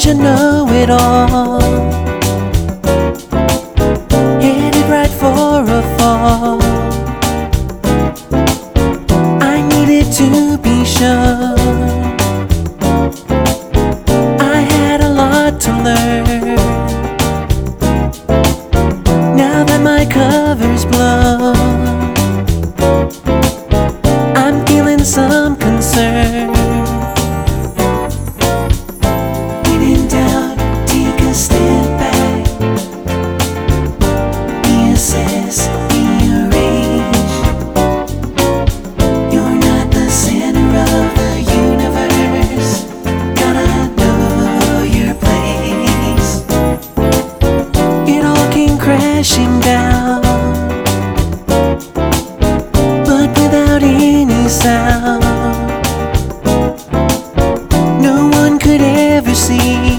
should know it all. Headed right for a fall. I needed to be sure. I had a lot to learn. Now that my cover's blown, I'm feeling some concern. When in doubt, take a step back. Reassess, rearrange. You're not the center of the universe. Gotta know your place. It all came crashing down, but without any sound. No one could ever see